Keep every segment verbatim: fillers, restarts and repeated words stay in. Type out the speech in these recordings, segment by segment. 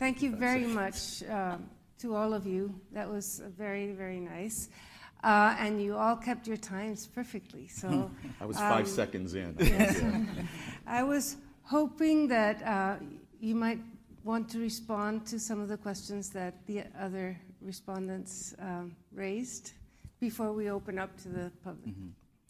thank you very much uh, to all of you. That was very, very nice. Uh, and you all kept your times perfectly. So I was five um, seconds in. Yes. I was hoping that uh, you might want to respond to some of the questions that the other respondents um, raised before we open up to the public. Mm-hmm.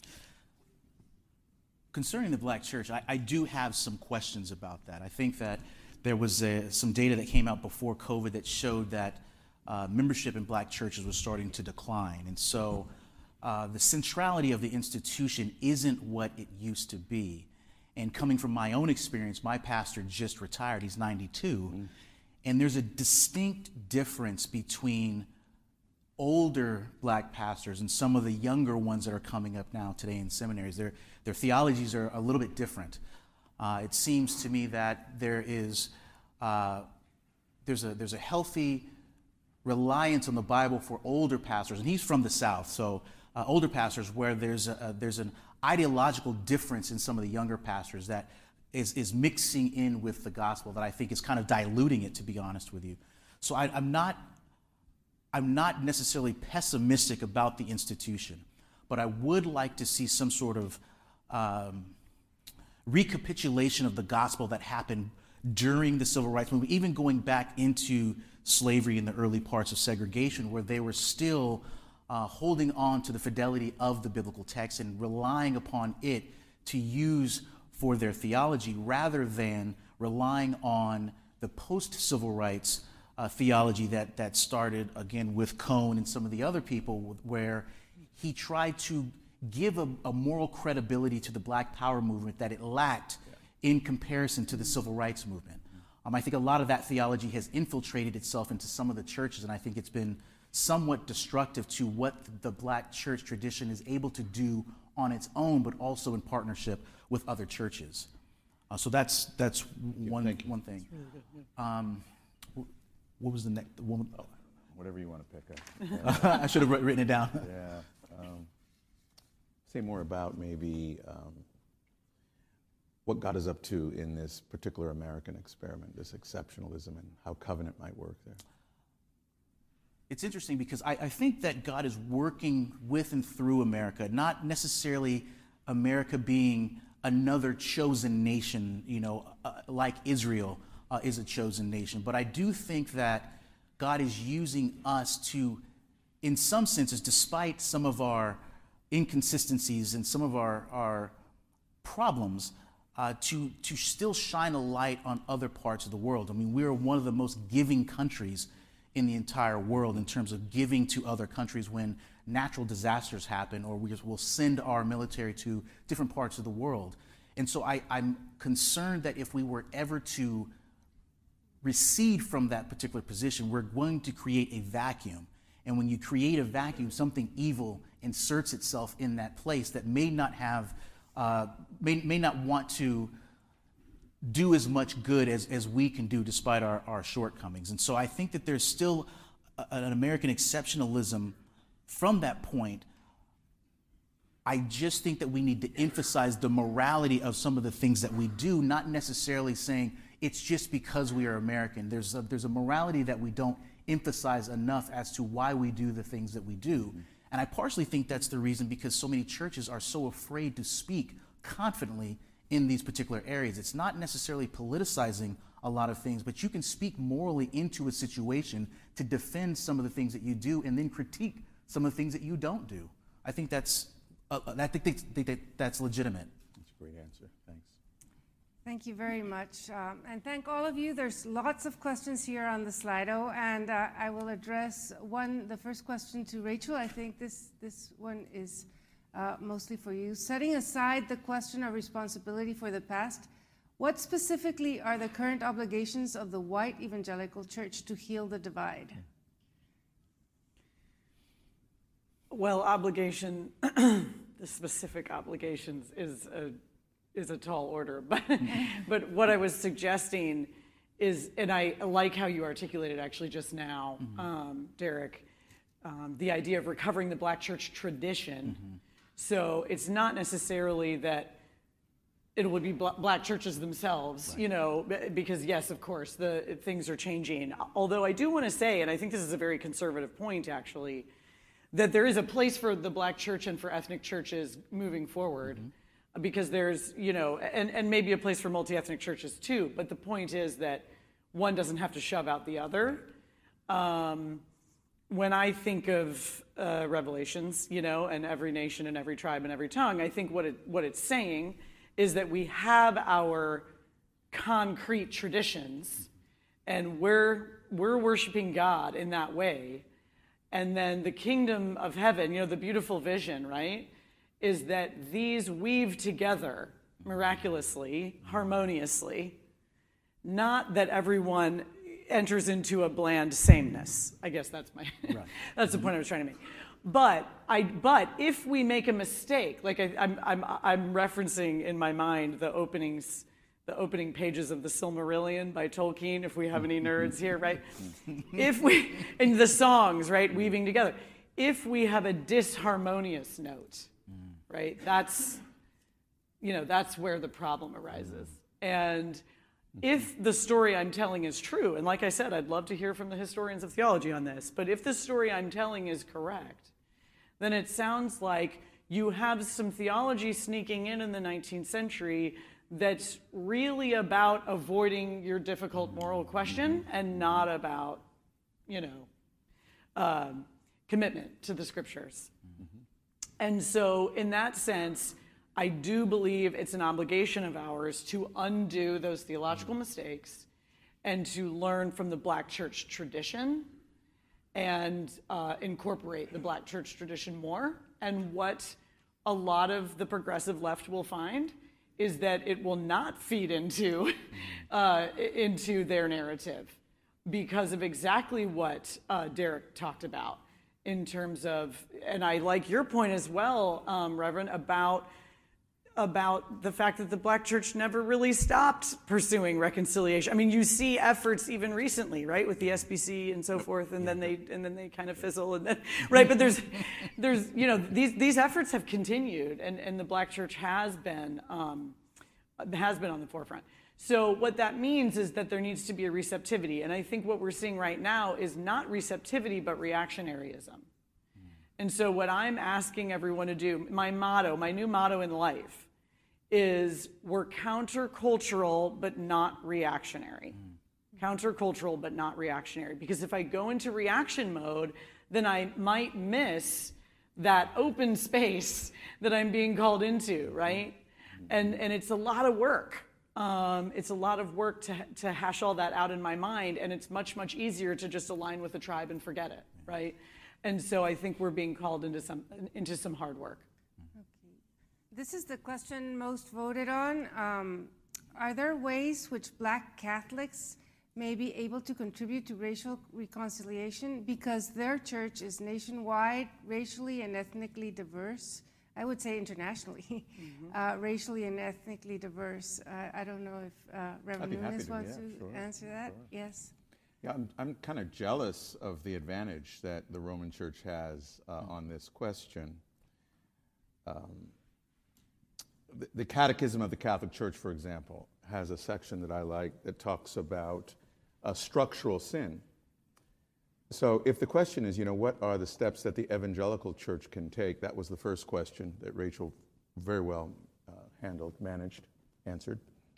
Concerning the Black church, I, I do have some questions about that. I think that there was a, some data that came out before COVID that showed that uh, membership in Black churches was starting to decline. And so uh, the centrality of the institution isn't what it used to be. And coming from my own experience, my pastor just retired, he's ninety-two, mm-hmm. and there's a distinct difference between older Black pastors and some of the younger ones that are coming up now today in seminaries. Their, their theologies are a little bit different. Uh, it seems to me that there is uh, there's a there's a healthy reliance on the Bible for older pastors, and he's from the South, so uh, older pastors where there's a, a there's an ideological difference in some of the younger pastors that is is mixing in with the gospel that I think is kind of diluting it, to be honest with you. So I, I'm not I'm not necessarily pessimistic about the institution, but I would like to see some sort of um, recapitulation of the gospel that happened during the civil rights movement, even going back into slavery in the early parts of segregation, where they were still uh, holding on to the fidelity of the biblical text and relying upon it to use for their theology, rather than relying on the post-civil rights uh, theology that, that started, again, with Cone and some of the other people, where he tried to give a, a moral credibility to the Black Power movement that it lacked yeah. in comparison to the civil rights movement. Um, I think a lot of that theology has infiltrated itself into some of the churches, and I think it's been somewhat destructive to what the Black church tradition is able to do on its own, but also in partnership with other churches. Uh, so that's that's one Thank you. one thing. Really good, yeah. Um, what was the next one? Oh, whatever you want to pick up. Yeah. I should have written it down. Yeah. Um, say more about maybe um, what God is up to in this particular American experiment, this exceptionalism, and how covenant might work there. It's interesting because I, I think that God is working with and through America, not necessarily America being another chosen nation, you know, uh, like Israel uh, is a chosen nation. But I do think that God is using us to, in some senses, despite some of our inconsistencies and some of our, our problems, uh, to, to still shine a light on other parts of the world. I mean, we are one of the most giving countries in the entire world in terms of giving to other countries when natural disasters happen, or we just will send our military to different parts of the world. And so I, I'm concerned that if we were ever to recede from that particular position, we're going to create a vacuum. And when you create a vacuum, something evil inserts itself in that place that may not have, uh, may, may not want to do as much good as, as we can do despite our, our shortcomings. And so I think that there's still a, an American exceptionalism from that point. I just think that we need to emphasize the morality of some of the things that we do, not necessarily saying it's just because we are American. There's a, there's a morality that we don't emphasize enough as to why we do the things that we do. Mm-hmm. And I partially think that's the reason because so many churches are so afraid to speak confidently in these particular areas. It's not necessarily politicizing a lot of things, but you can speak morally into a situation to defend some of the things that you do and then critique some of the things that you don't do. I think that's uh, I think, think that that's legitimate. That's a great answer. Thanks. Thank you very much. Um, and thank all of you. There's lots of questions here on the Slido, and uh, I will address one, the first question to Rachel. I think this, this one is Uh, mostly for you. Setting aside the question of responsibility for the past, what specifically are the current obligations of the white evangelical church to heal the divide? Well, obligation, the specific obligations is a, is a tall order, but, but what I was suggesting is, and I like how you articulated actually just now, mm-hmm. um, Derek, um, the idea of recovering the Black church tradition. Mm-hmm. So it's not necessarily that it would be bla- black churches themselves, right. you know, because yes, of course, the things are changing. Although I do want to say, and I think this is a very conservative point actually, that there is a place for the black church and for ethnic churches moving forward, mm-hmm. because there's, you know, and, and maybe a place for multi-ethnic churches too, but the point is that one doesn't have to shove out the other. Um, when I think of uh, Revelations, you know, and every nation and every tribe and every tongue, I think what it what it's saying is that we have our concrete traditions, and we're we're worshiping God in that way. And then the kingdom of heaven, you know, the beautiful vision, right, is that these weave together miraculously, harmoniously, not that everyone enters into a bland sameness. I guess that's my right. that's the point I was trying to make. But I, but if we make a mistake, like I, I'm, I'm, I'm referencing in my mind the openings, the opening pages of the Silmarillion by Tolkien. If we have any nerds here, right? If we, and the songs, right, weaving together. If we have a disharmonious note, right, that's, you know, that's where the problem arises. And if the story I'm telling is true, and like I said, I'd love to hear from the historians of theology on this, but if the story I'm telling is correct, then it sounds like you have some theology sneaking in in the nineteenth century that's really about avoiding your difficult moral question and not about, you know, uh, commitment to the scriptures. Mm-hmm. And so in that sense, I do believe it's an obligation of ours to undo those theological mistakes and to learn from the black church tradition and uh, incorporate the black church tradition more. And what a lot of the progressive left will find is that it will not feed into, uh, into their narrative because of exactly what uh, Derek talked about in terms of, and I like your point as well, um, Reverend, about about the fact that the black church never really stopped pursuing reconciliation. I mean, you see efforts even recently, right, with the S B C and so forth, and then they and then they kind of fizzle, and then right. But there's there's you know these these efforts have continued, and, and the black church has been um, has been on the forefront. So what that means is that there needs to be a receptivity, and I think what we're seeing right now is not receptivity but reactionaryism. And so what I'm asking everyone to do, my motto, my new motto in life, is we're countercultural but not reactionary. Mm. Countercultural but not reactionary. Because if I go into reaction mode, then I might miss that open space that I'm being called into, right? Mm. And and it's a lot of work. Um, it's a lot of work to to hash all that out in my mind, and it's much, much easier to just align with the tribe and forget it, right? And so I think we're being called into some into some hard work. Okay. This is the question most voted on. Um, are there ways which black Catholics may be able to contribute to racial reconciliation because their church is nationwide, racially and ethnically diverse? I would say internationally, mm-hmm. uh, racially and ethnically diverse. Uh, I don't know if uh, Reverend Nunes wants yeah, to sure, answer that. Sure. Yes. Yeah, I'm, I'm kind of jealous of the advantage that the Roman Church has uh, on this question. Um, the, the Catechism of the Catholic Church, for example, has a section that I like that talks about uh, structural sin. So if the question is, you know, what are the steps that the evangelical church can take? That was the first question that Rachel very well uh, handled, managed, answered.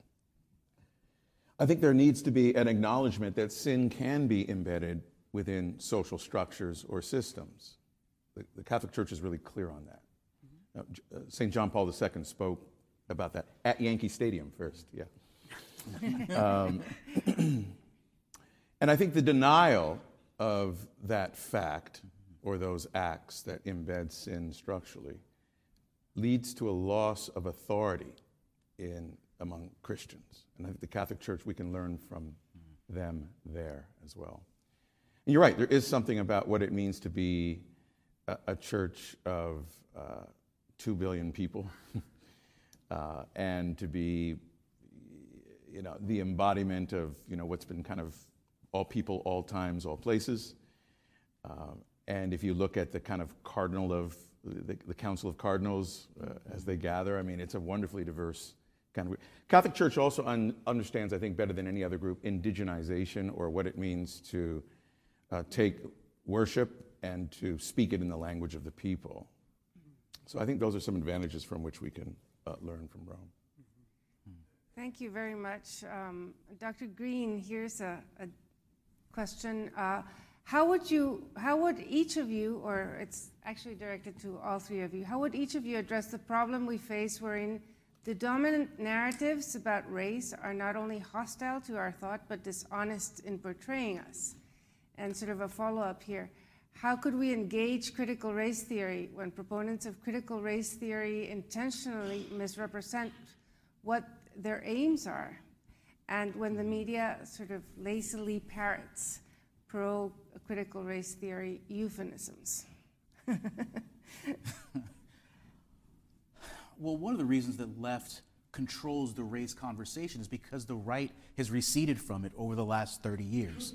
I think there needs to be an acknowledgement that sin can be embedded within social structures or systems. The, the Catholic Church is really clear on that. Mm-hmm. uh, Saint John Paul the Second spoke about that at Yankee Stadium first, yeah. um, and I think the denial of that fact or those acts that embed sin structurally leads to a loss of authority in among Christians. And I think the Catholic Church, we can learn from them there as well. And you're right, there is something about what it means to be a, a church of uh, two billion people uh, and to be, you know, the embodiment of, you know, what's been kind of all people, all times, all places. Uh, and if you look at the kind of cardinal of, the, the Council of Cardinals uh, as they gather, I mean, it's a wonderfully diverse kind of. Catholic Church also un, understands, I think, better than any other group, indigenization, or what it means to uh, take worship and to speak it in the language of the people. So I think those are some advantages from which we can uh, learn from Rome. Thank you very much. Um, Doctor Green, here's a, a question. Uh, how would you, how would each of you, or it's actually directed to all three of you, how would each of you address the problem we face wherein the dominant narratives about race are not only hostile to our thought, but dishonest in portraying us? And sort of a follow-up here. How could we engage critical race theory when proponents of critical race theory intentionally misrepresent what their aims are, and when the media sort of lazily parrots pro-critical race theory euphemisms? Well, one of the reasons that left controls the race conversation is because the right has receded from it over the last thirty years.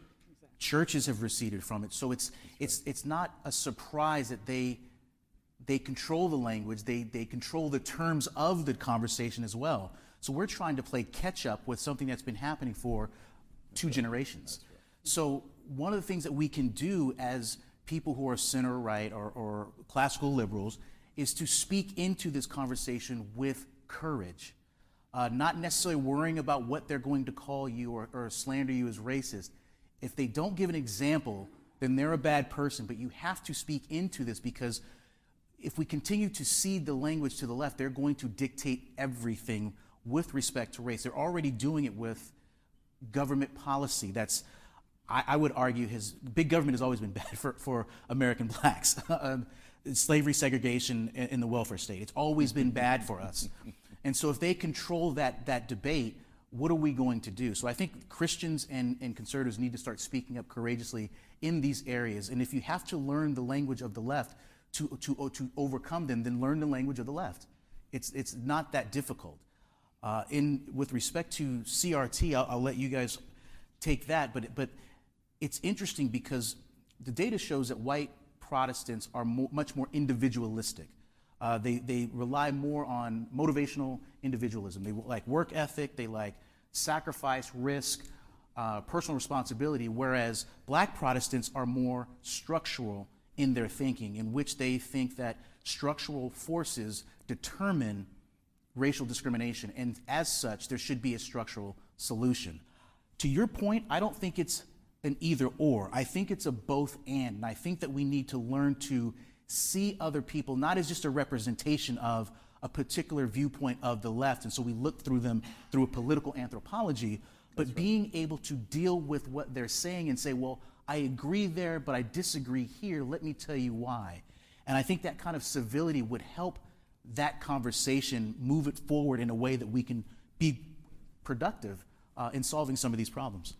Churches have receded from it, so it's it's it's not a surprise that they they control the language, they they control the terms of the conversation as well. So we're trying to play catch up with something that's been happening for two generations. So one of the things that we can do as people who are center right or, or classical liberals is to speak into this conversation with courage, uh, not necessarily worrying about what they're going to call you or, or slander you as racist. If they don't give an example, then they're a bad person, but you have to speak into this, because if we continue to cede the language to the left, they're going to dictate everything with respect to race. They're already doing it with government policy. That's, I, I would argue, his big government has always been bad for, for American blacks. um, slavery, segregation, and, and the welfare state. It's always been bad for us. And so if they control that, that debate, what are we going to do? So I think Christians and, and conservatives need to start speaking up courageously in these areas. And if you have to learn the language of the left to, to, to overcome them, then learn the language of the left. It's, it's not that difficult. Uh, in, with respect to C R T, I'll, I'll let you guys take that, but, but it's interesting because the data shows that white Protestants are mo- much more individualistic. Uh, they, they rely more on motivational individualism. They like work ethic, they like sacrifice, risk, uh, personal responsibility, whereas black Protestants are more structural in their thinking, in which they think that structural forces determine racial discrimination, and as such, there should be a structural solution. To your point, I don't think it's an either or. I think it's a both and, and I think that we need to learn to see other people not as just a representation of a particular viewpoint of the left, and so we look through them through a political anthropology, but right. being able to deal with what they're saying and say, well, I agree there, but I disagree here, let me tell you why. And I think that kind of civility would help that conversation move it forward in a way that we can be productive uh, in solving some of these problems.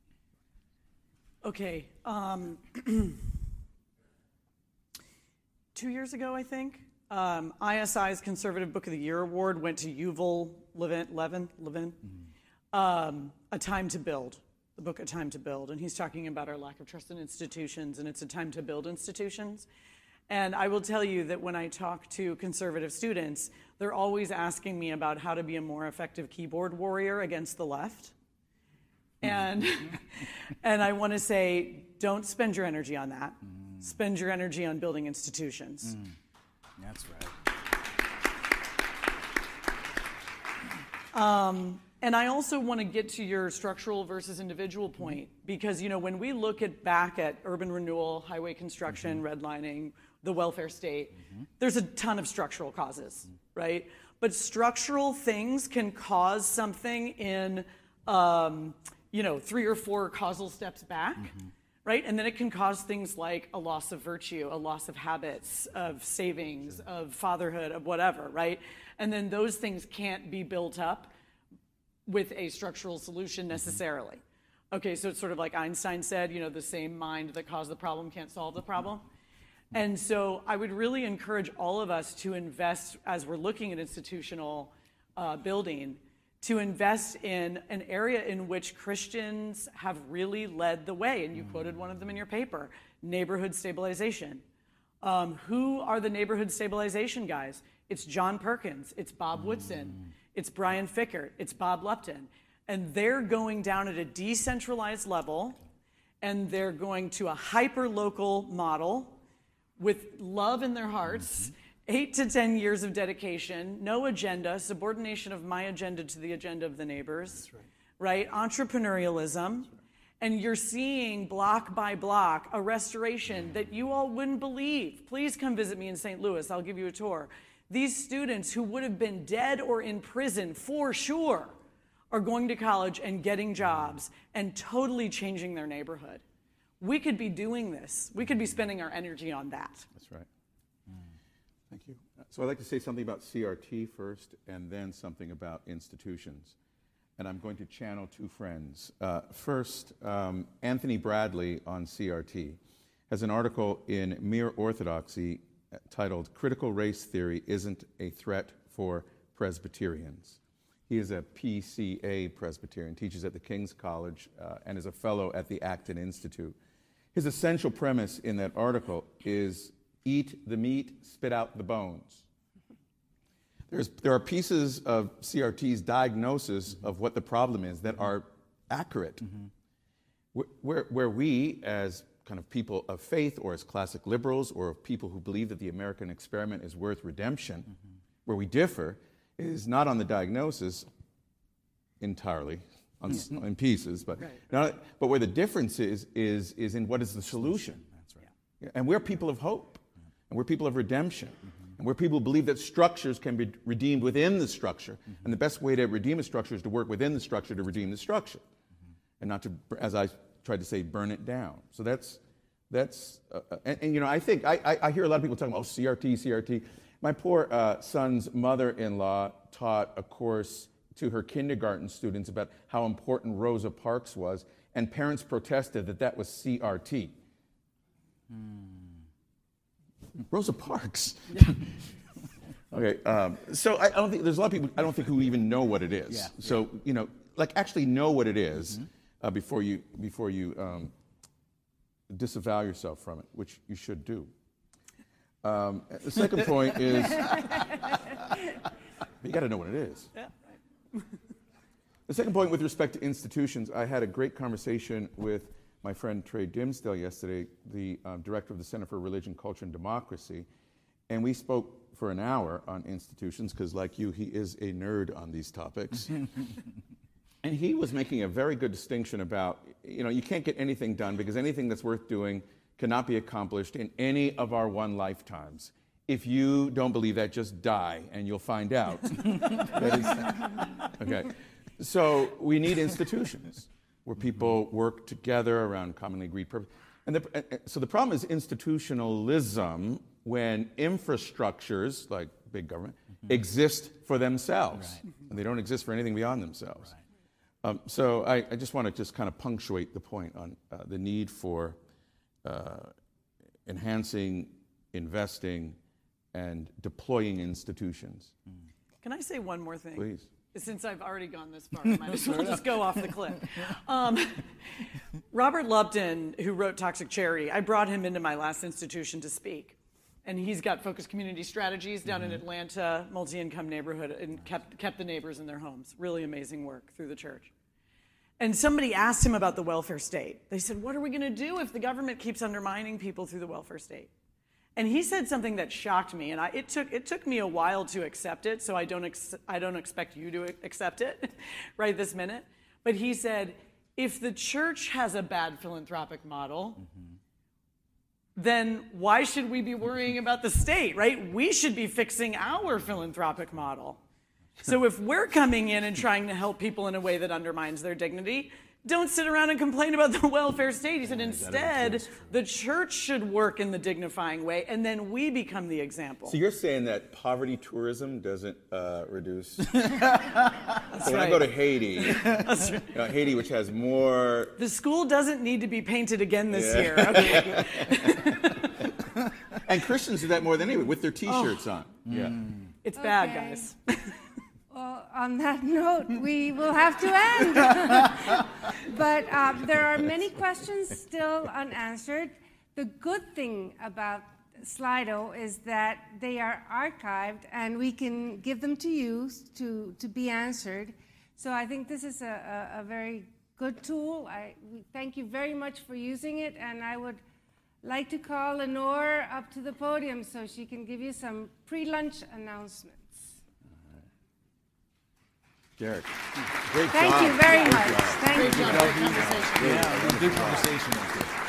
Okay. Um, two years ago, I think, um, I S I's Conservative Book of the Year Award went to Yuval Levin, Levin, Levin mm-hmm. um, A Time to Build, the book A Time to Build. And he's talking about our lack of trust in institutions, and it's a time to build institutions. And I will tell you that when I talk to conservative students, they're always asking me about how to be a more effective keyboard warrior against the left. And, and I want to say, don't spend your energy on that. Mm. Spend your energy on building institutions. Mm. That's right. Um, and I also want to get to your structural versus individual point, because, you know, when we look at back at urban renewal, highway construction, mm-hmm. redlining, the welfare state, mm-hmm. there's a ton of structural causes, mm-hmm. right? But structural things can cause something in, um, you know, three or four causal steps back, mm-hmm. right? And then it can cause things like a loss of virtue, a loss of habits, of savings, sure. of fatherhood, of whatever, right? And then those things can't be built up with a structural solution necessarily. Mm-hmm. Okay, so it's sort of like Einstein said, you know, the same mind that caused the problem can't solve the problem. Mm-hmm. And so I would really encourage all of us to invest, as we're looking at institutional uh, building, to invest in an area in which Christians have really led the way. And you mm-hmm. quoted one of them in your paper, neighborhood stabilization. Um, who are the neighborhood stabilization guys? It's John Perkins, it's Bob mm-hmm. Woodson, it's Brian Fickert, it's Bob Lupton. And they're going down at a decentralized level, and they're going to a hyper-local model with love in their hearts, eight to ten years of dedication, no agenda, subordination of my agenda to the agenda of the neighbors, That's right. right? Entrepreneurialism. And you're seeing block by block a restoration that you all wouldn't believe. Please come visit me in Saint Louis. I'll give you a tour. These students who would have been dead or in prison for sure are going to college and getting jobs and totally changing their neighborhood. We could be doing this. We could be spending our energy on that. That's right. Thank you. So I'd like to say something about C R T first, and then something about institutions. And I'm going to channel two friends. Uh, first, um, Anthony Bradley on C R T has an article in Mere Orthodoxy titled "Critical Race Theory Isn't a Threat for Presbyterians." He is a P C A Presbyterian, teaches at the King's College, uh, and is a fellow at the Acton Institute. His essential premise in that article is eat the meat, spit out the bones. There's, there are pieces of C R T's diagnosis of what the problem is that are accurate. Mm-hmm. Where, where we, as kind of people of faith, or as classic liberals, or people who believe that the American experiment is worth redemption, mm-hmm. where we differ is not on the diagnosis entirely, on, mm-hmm. in pieces, but right. not, but where the difference is, is, is in what is the solution. That's right. Yeah. And we're people of hope, and we're people of redemption. Mm-hmm. And where people believe that structures can be redeemed within the structure. Mm-hmm. And the best way to redeem a structure is to work within the structure to redeem the structure. Mm-hmm. And not to, as I tried to say, burn it down. So that's, that's uh, and, and you know, I think, I, I, I hear a lot of people talking about, oh, C R T, C R T. My poor uh, son's mother-in-law taught a course to her kindergarten students about how important Rosa Parks was, and parents protested that that was C R T. Hmm. Rosa Parks. Okay, um, so I, I don't think there's a lot of people I don't think who even know what it is. Yeah, so yeah. you know, like actually know what it is, mm-hmm. uh, before you before you um, disavow yourself from it, which you should do. Um, the second point is you got to know what it is. Yeah, right. The second point with respect to institutions, I had a great conversation with my friend Trey Dimsdale yesterday, the um, director of the Center for Religion, Culture, and Democracy, and we spoke for an hour on institutions, because like you, he is a nerd on these topics. And he was making a very good distinction about, you know, you can't get anything done because anything that's worth doing cannot be accomplished in any of our one lifetimes. If you don't believe that, just die, and you'll find out. That is, okay. So we need institutions where people work together around commonly agreed purpose. And the, so the problem is institutionalism when infrastructures, like big government, mm-hmm. exist for themselves. Right. And they don't exist for anything beyond themselves. Right. Um, so I, I just want to just kind of punctuate the point on uh, the need for uh, enhancing, investing, and deploying institutions. Mm. Can I say one more thing? Please. Since I've already gone this far, I might as well just go off the cliff. Um, Robert Lupton, who wrote Toxic Charity, I brought him into my last institution to speak. And he's got focused community strategies down mm-hmm. in Atlanta, multi-income neighborhood, and kept, kept the neighbors in their homes. Really amazing work through the church. And somebody asked him about the welfare state. They said, what are we going to do if the government keeps undermining people through the welfare state? And he said something that shocked me, and I, it took it took me a while to accept it. So I don't ex, I don't expect you to accept it right this minute. But he said, if the church has a bad philanthropic model, mm-hmm. then why should we be worrying about the state, right? We should be fixing our philanthropic model. So if we're coming in and trying to help people in a way that undermines their dignity, don't sit around and complain about the welfare state. He said, instead, the church should work in the dignifying way, and then we become the example. So you're saying that poverty tourism doesn't uh, reduce? That's so when right. I go to Haiti, That's right. uh, Haiti, which has more... The school doesn't need to be painted again this yeah. year. Okay. And Christians do that more than anyone, with their T-shirts oh. on. Yeah. It's okay. bad, guys. Well, on that note, we will have to end. But uh, there are many questions still unanswered. The good thing about Slido is that they are archived and we can give them to you to, to be answered. So I think this is a, a, a very good tool. I we thank you very much for using it, and I would like to call Lenore up to the podium so she can give you some pre-lunch announcements. Derek, great Thank job. you very Great much. job. Thank Great you. job, great conversation. Yeah, good conversation.